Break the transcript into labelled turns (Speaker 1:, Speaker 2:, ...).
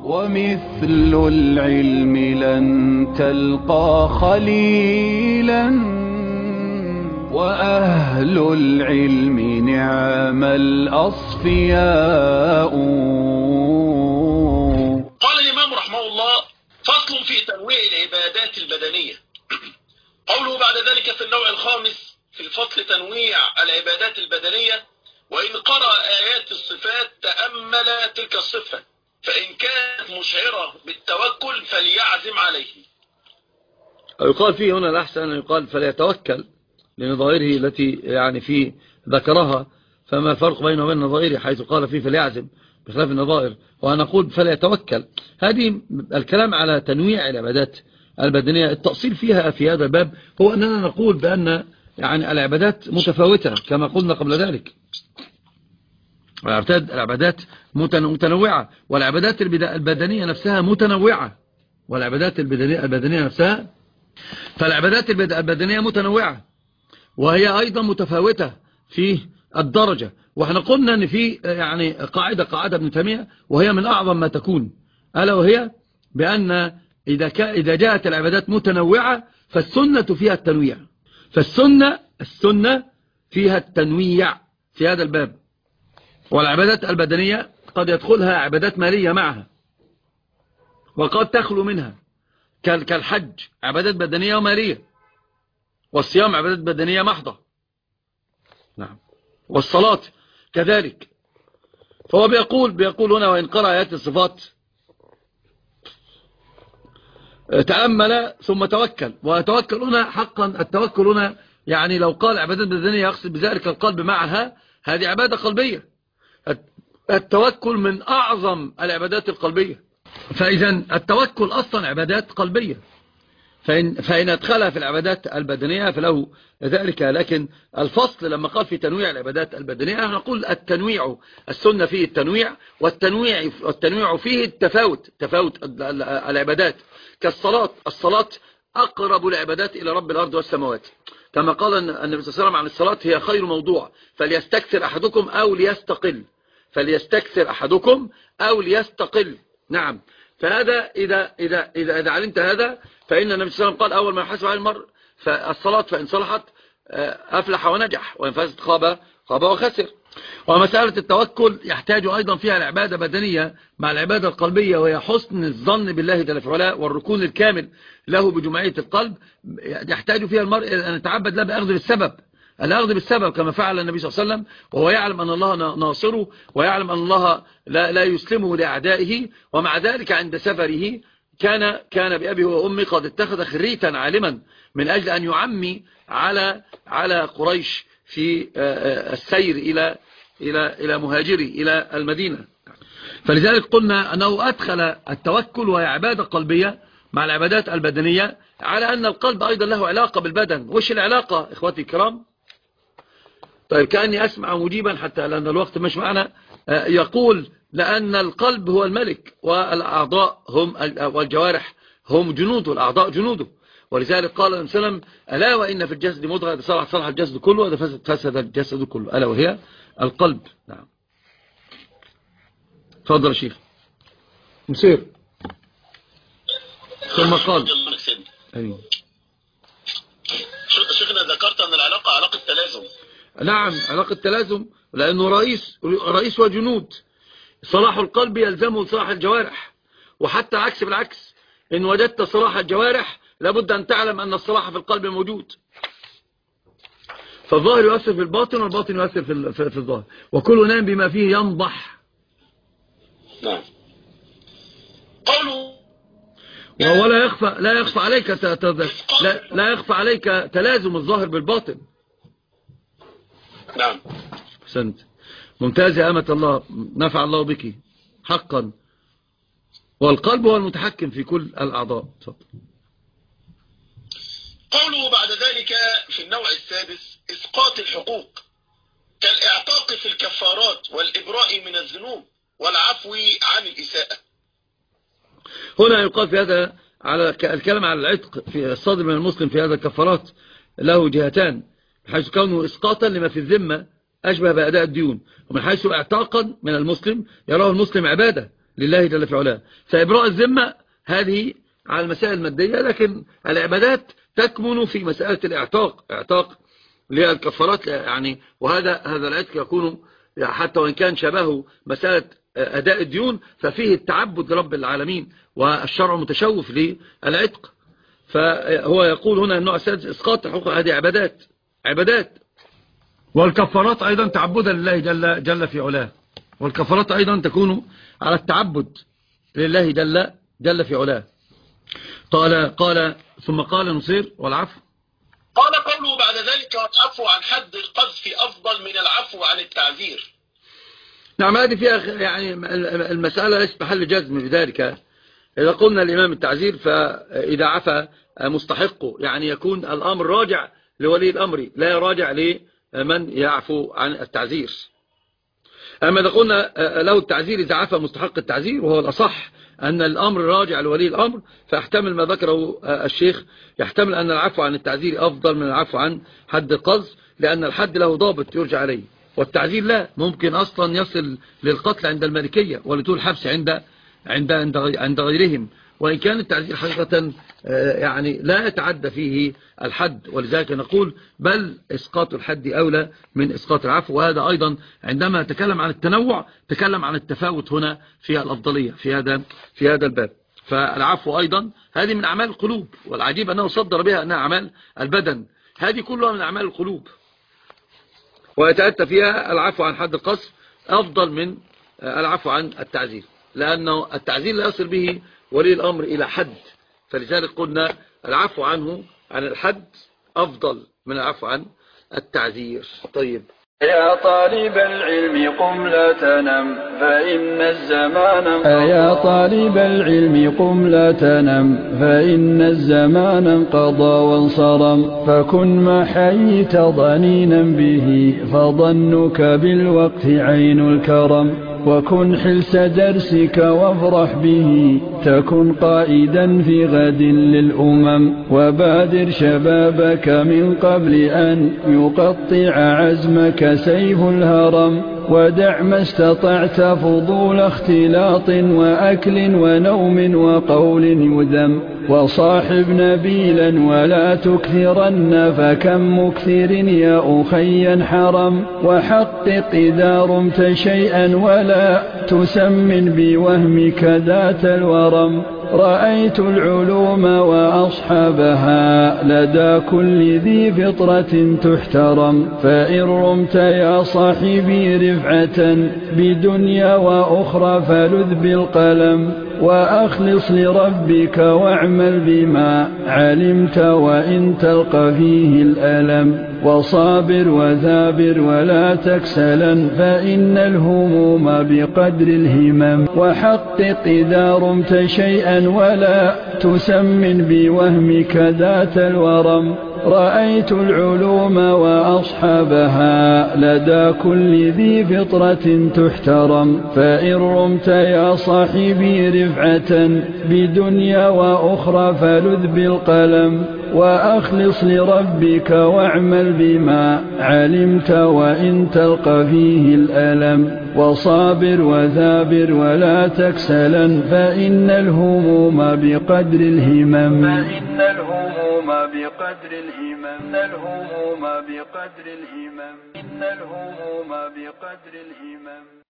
Speaker 1: ومثل العلم لن تلقى خليلا وأهل العلم نعم الأصفياء.
Speaker 2: قال الإمام رحمه الله: فصل في تنويع العبادات البدنية. قوله بعد ذلك في النوع الخامس في الفصل تنويع العبادات البدنية: وإن قرأ آيات الصفات تأمل تلك الصفة، فإن كانت مشعرة بالتوكل فليعزم عليه.
Speaker 3: يقال فيه هنا الأحسن أن يقال فليتوكل لنظائره التي يعني فيه ذكرها، فما الفرق بينه وبين نظائره حيث قال فيه فليعزم بخلاف النظائر، وأنقول فليتوكل. هذه الكلام على تنويع العبادات البدنية. التأصيل فيها في هذا الباب هو أننا نقول بأن يعني العبادات متفاوتة كما قلنا قبل ذلك. العبادات متنوعة، والعبادات البدنية نفسها متنوعة، والعبادات البدنية نفسها، فالعبادات البدنية متنوعة وهي أيضا متفاوتة في الدرجة. واحنا قلنا أن في يعني قاعدة ابن تيمية وهي من أعظم ما تكون، ألا وهي بأن إذا جاءت العبادات متنوعة فالسنة فيها التنويع، السنة فيها التنويع في هذا الباب. والعبادات البدنية قد يدخلها عبادات مالية معها وقد تخلو منها، كالحج عبادات بدنية ومالية، والصيام عبادات بدنية محضة، نعم، والصلاة كذلك. فهو بيقول هنا: وإن قرأ آيات الصفات تأمل ثم توكل. وتوكل هنا حقا، التوكل هنا يعني لو قال عبادات بدنية يقصد بذلك القلب معها، هذه عبادة قلبية. التوكل من أعظم العبادات القلبية، فإذا التوكل أصلا عبادات قلبية، فإن أدخلها في العبادات البدنية فله ذلك. لكن الفصل لما قال في تنويع العبادات البدنية نقول التنويع، السنة فيه التنويع، والتنويع فيه تفاوت العبادات. الصلاة أقرب العبادات إلى رب الأرض والسماوات، كما قال النبي صلى الله عليه وسلم عن الصلاة: هي خير موضوع فليستكثر أحدكم أو ليستقل. نعم. فهذا إذا علمت هذا، فإن النبي صلى الله عليه وسلم قال: أول ما يحاسب على المرء فالصلاة، فإن صلحت أفلح ونجح، وإن فازت خاب وخسر. ومسألة التوكل يحتاج أيضا فيها العبادة بدنية مع العبادة القلبية، وهي حسن الظن بالله جل وعلا والركون الكامل له بجمعية القلب. يحتاج فيها المرء أن يتعبد لا الأخذ بالسبب كما فعل النبي صلى الله عليه وسلم، وهو يعلم أن الله ناصره، ويعلم أن الله لا يسلمه لأعدائه، ومع ذلك عند سفره كان بأبي وأمي قد اتخذ خريتا عالما من أجل أن يعمي على قريش في السير إلى مهاجري إلى المدينة. فلذلك قلنا أنه أدخل التوكل وهي عبادة قلبية مع العبادات البدنية، على أن القلب أيضا له علاقة بالبدن. وش العلاقة إخواتي الكرام؟ طيب، كأني أسمع مجيبا حتى لأن الوقت مش معنا. يقول: لأن القلب هو الملك، والأعضاء والجوارح هم جنوده، الأعضاء جنوده. ولذلك قال النبي صلى الله عليه وسلم: ألا وإن في الجسد مضغة إذا صلحت صلح الجسد كله وإذا فسد الجسد كله، ألا وهي القلب. نعم. تفضل يا شيخ مسير. ثم قال:
Speaker 2: شيخنا ذكرت أن العلاقة علاقة تلازم.
Speaker 3: نعم، علاقة تلازم، لأنه رئيس وجنود. صلاح القلب يلزمه صلاح الجوارح، وحتى عكس بالعكس، إن وجدت صلاح الجوارح لابد أن تعلم أن الصلاح في القلب موجود. فالظاهر يؤثر في الباطن، والباطن يؤثر في الظاهر، وكل نام بما فيه ينضح.
Speaker 2: نعم. قوله
Speaker 3: ولا يخفى عليك لا يخفى عليك تلازم الظاهر بالباطن.
Speaker 2: نعم.
Speaker 3: أحسنت، ممتاز يا أمة الله، نفع الله بك حقا. والقلب هو المتحكم في كل الأعضاء. تفضل.
Speaker 2: قوله بعد ذلك في النوع السادس: إسقاط الحقوق كالإعتاق في الكفارات والإبراء من الذنوب والعفو عن الإساءة.
Speaker 3: هنا يقال في هذا على الكلام على العتق في الصادر من المسلم في هذا الكفارات له جهتان، حيث كونه إسقاطا لما في الذمة أشبه بأداء الديون، ومن حيث اعتاقا من المسلم يراه المسلم عبادة لله جل في علاه. فإبراء الذمة هذه على المسائل المادية، لكن العبادات تكمن في مسألة اعتاق للكفارات يعني. وهذا العتق يكون حتى وإن كان شبهه مسألة أداء الديون، ففيه التعبد لرب العالمين، والشرع متشوف للعتق. فهو يقول هنا النوع السادس إسقاط الحقوق، هذه عبادات. والكفارات أيضا تعبدا لله جل في علاه، والكفارات أيضا تكون على التعبد لله جل في علاه. قال ثم قال نصير والعفو.
Speaker 2: قال قوله بعد ذلك والعفو عن حد القذف أفضل من العفو عن التعذير.
Speaker 3: نعم، هذه فيها يعني المسألة ليست محل جزم بذلك. إذا قلنا الإمام التعزير، فإذا عفى مستحقه يعني يكون الأمر راجع لولي الأمر، لا راجع لمن يعفو عن التعزير. أما إذا قلنا له التعزير إذا عفى مستحق التعزير، وهو الأصح أن الأمر راجع لولي الأمر، فاحتمل ما ذكره الشيخ، يحتمل أن العفو عن التعزير أفضل من العفو عن حد القذف، لأن الحد له ضابط يرجع عليه، والتعزير لا، ممكن أصلا يصل للقتل عند المالكية ولطول الحبس عند غيرهم، وإن كان التعزير حقيقة يعني لا يتعدى فيه الحد، ولذلك نقول بل إسقاط الحد أولى من إسقاط العفو. وهذا أيضا عندما تكلم عن التنوع تكلم عن التفاوت هنا في الأفضلية في هذا الباب. فالعفو أيضا هذه من أعمال القلوب، والعجيب أنه صدر بها أنها أعمال البدن، هذه كلها من أعمال القلوب، ويتأتى فيها العفو عن حد القذف أفضل من العفو عن التعزير، لأنه التعزير لا يصل به ولي الأمر إلى حد، فلذلك قلنا العفو عنه عن الحد أفضل من العفو عن التعزير. طيب،
Speaker 1: يا طالب العلم قم لا تنم فإن الزمان
Speaker 4: يا طالب العلم قم لا تنم فإن الزمان انقضى وانصرم، فكن ما حييت ضنينا به فظنك بالوقت عين الكرم، وكن حلس درسك وافرح به تكن قائدا في غد للأمم، وبادر شبابك من قبل أن يقطع عزمك سيف الهرم، ودع ما استطعت فضول اختلاط وأكل ونوم وقول يذم، وصاحب نبيلا ولا تكثرن فكم مكثر يا أخي حرم، وحقق إذا رمت شيئا ولا تسمن بوهمك ذات الورم، رأيت العلوم وأصحابها لدى كل ذي فطرة تحترم، فإن رمت يا صاحبي رفعة بدنيا وأخرى فلذ بالقلم، وأخلص لربك واعمل بما علمت وإن تلقى فيه الألم، وصابر وثابر ولا تكسلا فإن الهموم بقدر الهمم، وحقق إذا رمت شيئا ولا تسمن بوهمك ذات الورم، رأيت العلوم وأصحابها لدى كل ذي فطرة تحترم، فإن رمت يا صاحبي رفعة بدنيا وأخرى فلذ بالقلم، وأخلص لربك واعمل بما علمت وإن تلقى فيه الألم، وصابر وثابر ولا تكسلا فإن الهموم بقدر الهمم، فإن الهموم بقدر الهمم، الهموم بقدر الهمم، إن الهموم بقدر الهمم.